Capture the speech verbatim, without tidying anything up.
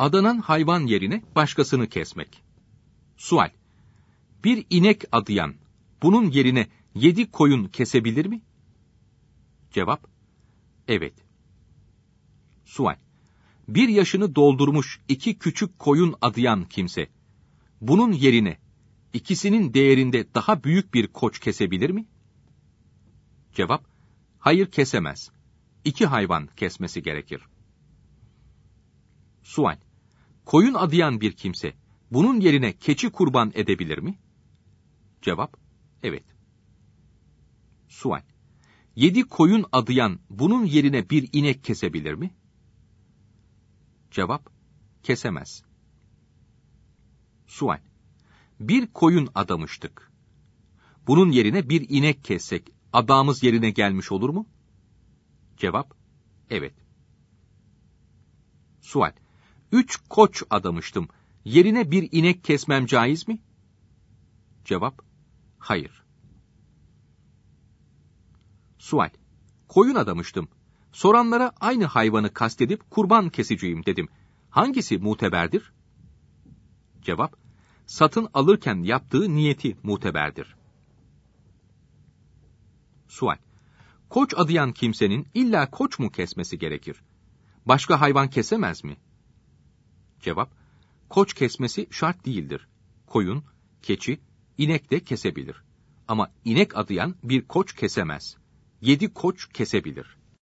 Adanan hayvan yerine başkasını kesmek. Sual: Bir inek adayan, bunun yerine yedi koyun kesebilir mi? Cevap: Evet. Sual: Bir yaşını doldurmuş iki küçük koyun adayan kimse, bunun yerine ikisinin değerinde daha büyük bir koç kesebilir mi? Cevap: Hayır, kesemez. İki hayvan kesmesi gerekir. Sual: Koyun adayan bir kimse, bunun yerine keçi kurban edebilir mi? Cevap: Evet. Sual: Yedi koyun adayan, bunun yerine bir inek kesebilir mi? Cevap: Kesemez. Sual: Bir koyun adamıştık. Bunun yerine bir inek kessek, adağımız yerine gelmiş olur mu? Cevap: Evet. Sual: Üç koç adamıştım. Yerine bir inek kesmem caiz mi? Cevap: Hayır. Sual: Koyun adamıştım. Soranlara aynı hayvanı kastedip kurban keseceğim dedim. Hangisi muteberdir? Cevap: Satın alırken yaptığı niyeti muteberdir. Sual: Koç adayan kimsenin illa koç mu kesmesi gerekir? Başka hayvan kesemez mi? Cevap: Koç kesmesi şart değildir. Koyun, keçi, inek de kesebilir. Ama inek adayan bir koç kesemez. Yedi koç kesebilir.